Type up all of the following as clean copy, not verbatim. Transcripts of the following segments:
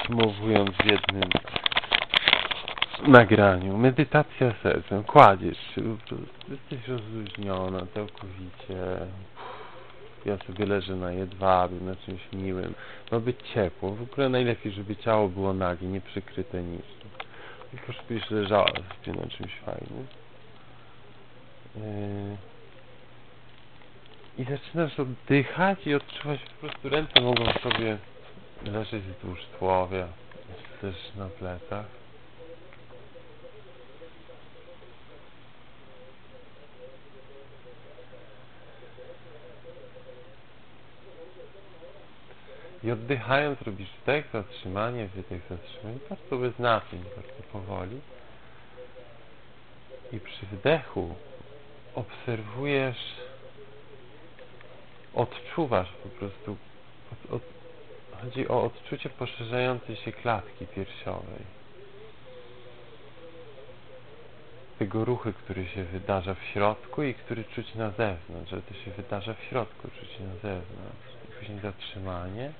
podsumowując w jednym nagraniu, medytacja sercem, kładziesz się, po prostu jesteś rozluźniona całkowicie. Ja sobie leżę na jedwabie, na czymś miłym. Ma być ciepło. W ogóle najlepiej, żeby ciało było nagie, nie przykryte niczym. Tylko żebyś leżała sobie na czymś fajnym. I zaczynasz oddychać i odczuwać po prostu ręce mogą sobie leżeć wzdłuż tułowia, też na plecach. I oddychając robisz wdech, zatrzymanie, wydech, zatrzymanie, bardzo bez napięć, bardzo powoli. I przy wdechu obserwujesz, odczuwasz po prostu, chodzi o odczucie poszerzającej się klatki piersiowej. Tego ruchu, który się wydarza w środku i który czuć na zewnątrz, że to się wydarza w środku, czuć na zewnątrz. I później zatrzymanie.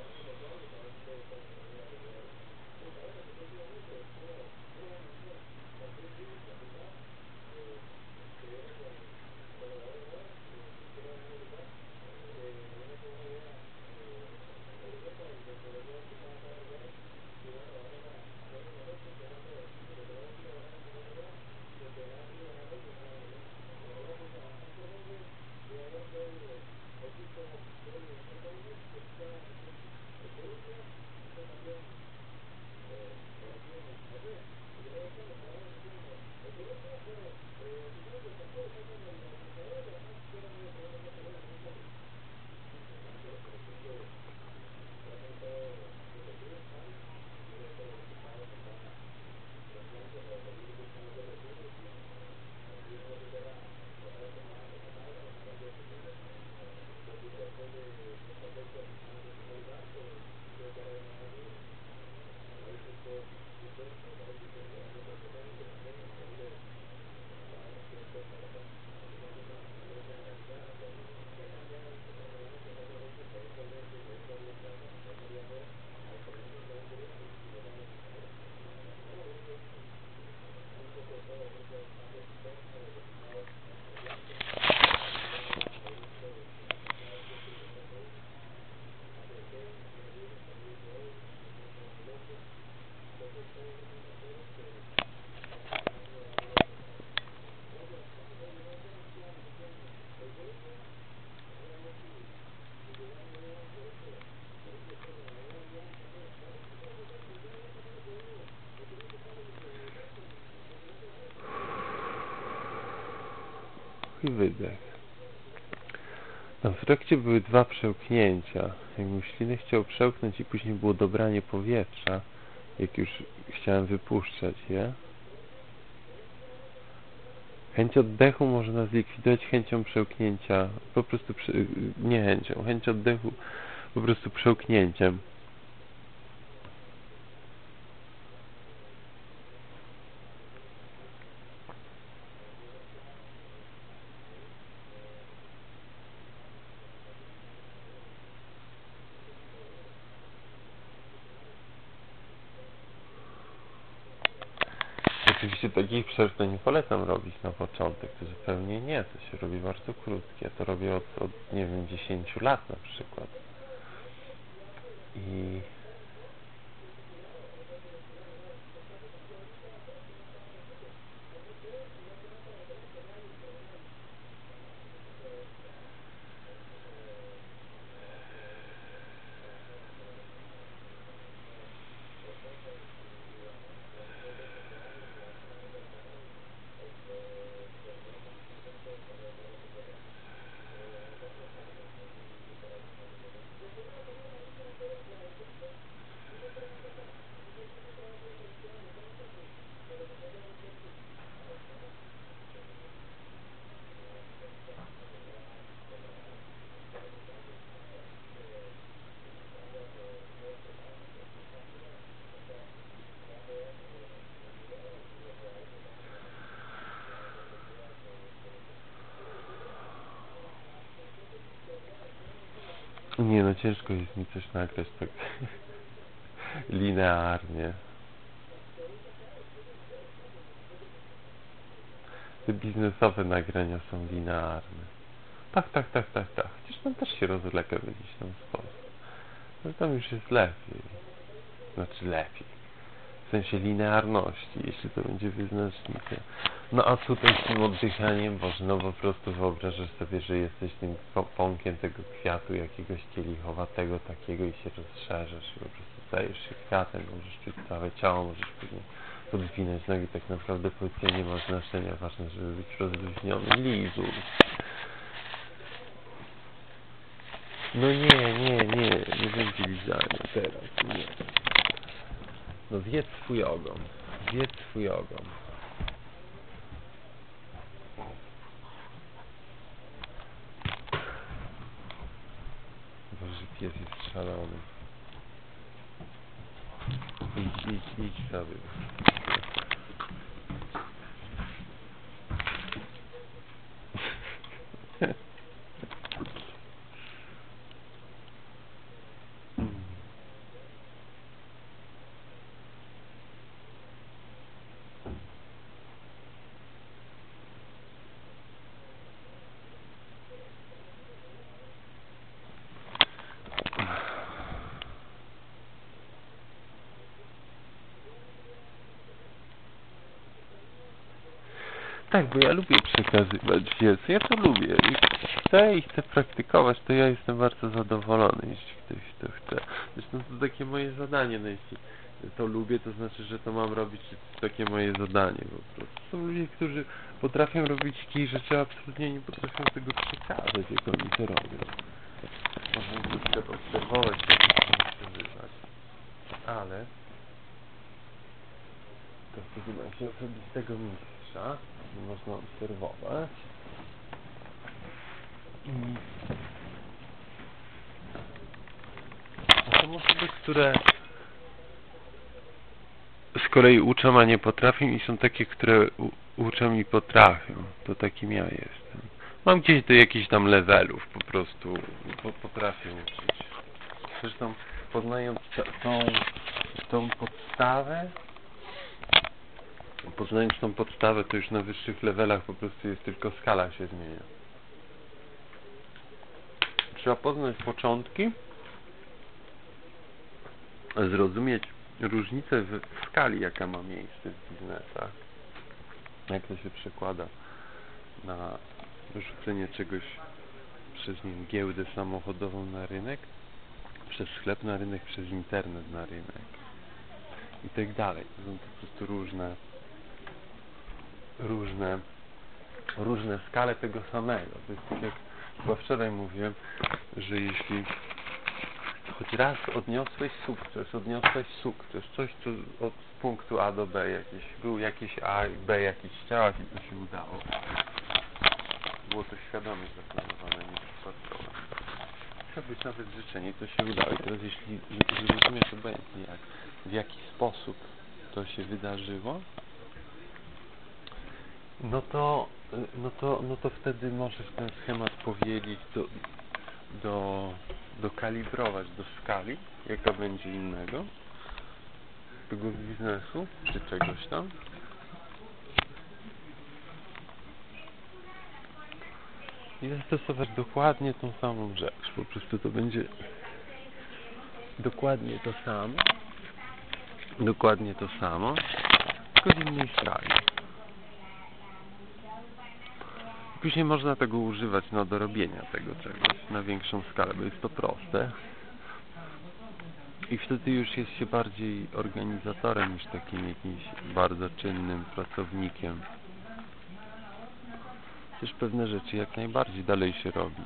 I wydech. W trakcie były dwa przełknięcia. Jakbym ślinę chciał przełknąć i później było dobranie powietrza, jak już chciałem wypuszczać je. Chęć oddechu można zlikwidować chęcią przełknięcia, po prostu nie chęcią, chęć oddechu po prostu przełknięciem. Oczywiście takich przerw to nie polecam robić na początek, to zupełnie nie, to się robi bardzo krótkie. Ja to robię od nie wiem, 10 lat na przykład. I nie no, ciężko jest mi coś nagrać tak linearnie. Te biznesowe nagrania są linearne. Tak. Chociaż tam też się rozlega w jakiś tam sposób. No tam już jest lepiej. Znaczy lepiej. W sensie linearności, jeśli to będzie wyznacznikiem. No a tutaj z tym oddychaniem, Boże, no po prostu wyobrażasz sobie, że jesteś tym pąkiem tego kwiatu jakiegoś kielichowatego takiego i się rozszerzasz i po prostu stajesz się kwiatem, możesz czuć całe ciało, możesz później podwinąć nogi, tak naprawdę pozycja nie ma znaczenia, ważne, żeby być rozluźniony. Lizu. No nie będzie lizania teraz, nie. No zjedz swój ogon. Boże, pies jest szalony. Idź sobie. Tak, bo ja lubię przekazywać wiedzę, ja to lubię i chcę praktykować, to ja jestem bardzo zadowolony, jeśli ktoś to chce. Zresztą to takie moje zadanie, no jeśli to lubię, to znaczy, że to mam robić, to takie moje zadanie po prostu. Są ludzie, którzy potrafią robić jakieś rzeczy, a absolutnie nie potrafią tego przekazać, jak oni to robią. Można na przykład obserwować, jak to przeżywać, ale to wtedy ma się osobistego mistrza, można obserwować. A są osoby, które z kolei uczą, a nie potrafią i są takie, które uczą i potrafią. To takim ja jestem. Mam gdzieś do jakichś tam levelów po prostu potrafię uczyć. Zresztą poznając tą podstawę, to już na wyższych levelach po prostu jest tylko skala się zmienia. Trzeba poznać początki, zrozumieć różnicę w skali, jaka ma miejsce w biznesach. Jak to się przekłada na wyrzucenie czegoś przez, nie wiem, giełdę samochodową na rynek, przez sklep na rynek, przez internet na rynek i tak dalej. To są po prostu różne skale tego samego. To jest tak, jak chyba wczoraj mówiłem, że jeśli choć raz odniosłeś sukces, coś co od punktu A do B był jakieś A i B jakiś ciałach i to się udało. Było to świadomie zaplanowane, nie przypadkowe. Chciał być nawet życzenie, to się udało. I teraz jeśli zrozumiesz obecnie w jaki sposób to się wydarzyło, no to wtedy możesz ten schemat powiedzieć, dokalibrować do skali, jaka będzie innego tego biznesu, czy czegoś tam. I zastosować dokładnie tą samą rzecz. Po prostu to będzie dokładnie to samo, tylko w innej skali. Później można tego używać do robienia tego czegoś na większą skalę, bo jest to proste. I wtedy już jest się bardziej organizatorem niż takim jakimś bardzo czynnym pracownikiem. Też pewne rzeczy jak najbardziej dalej się robi.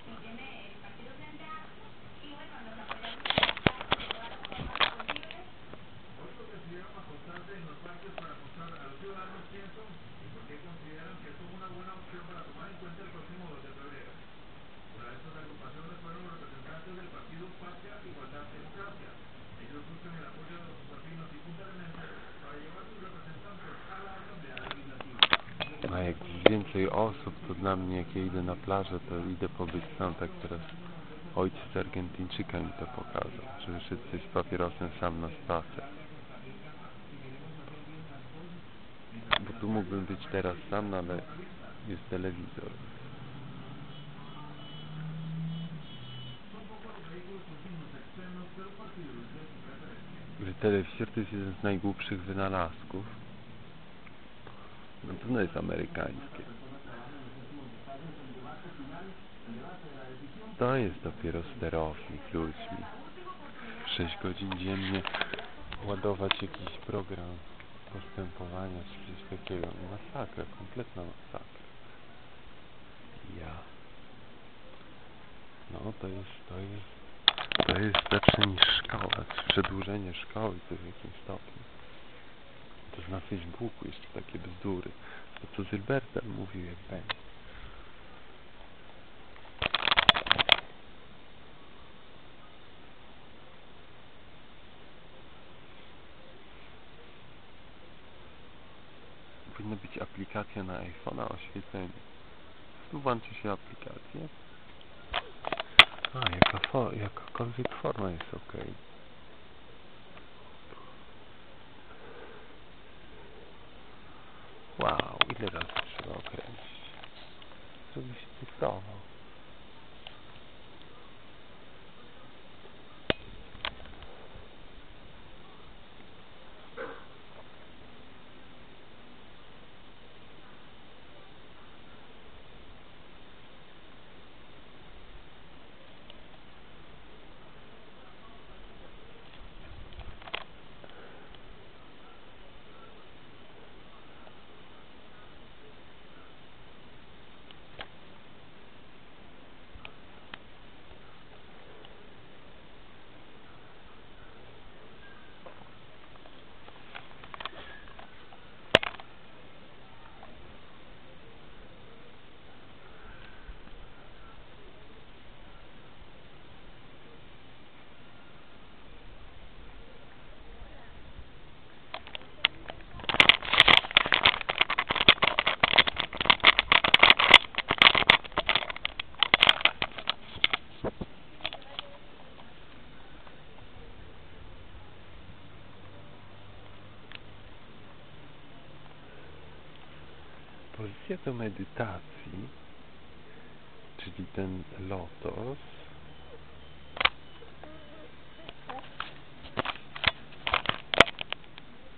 A jak więcej osób, to dla mnie, jak ja idę na plażę, to idę pobyć sam, tak teraz ojciec Argentyńczyka mi to pokazał, że wyszedł coś z papierosem sam na spacer. Bo tu mógłbym być teraz sam, no ale jest telewizor. Że telewizor to jest jeden z najgłupszych wynalazków. No to jest amerykańskie. To jest dopiero sterownik ludźmi. 6 godzin dziennie ładować jakiś program postępowania czy coś takiego. Masakra, kompletna masakra. Ja. No to jest lepsze niż szkoła. Przedłużenie szkoły to w jakimś stopniu. To jest na Facebooku jeszcze takie bzdury. To co Zylberter mówił jak będzie. Powinna być aplikacja na iPhone'a oświetlenie. Tu włączy się aplikację. A, jakakolwiek forma jest ok. Wow, ile razy trzeba okręcić, żeby się cyfrował. Pozycja do medytacji, czyli ten lotos,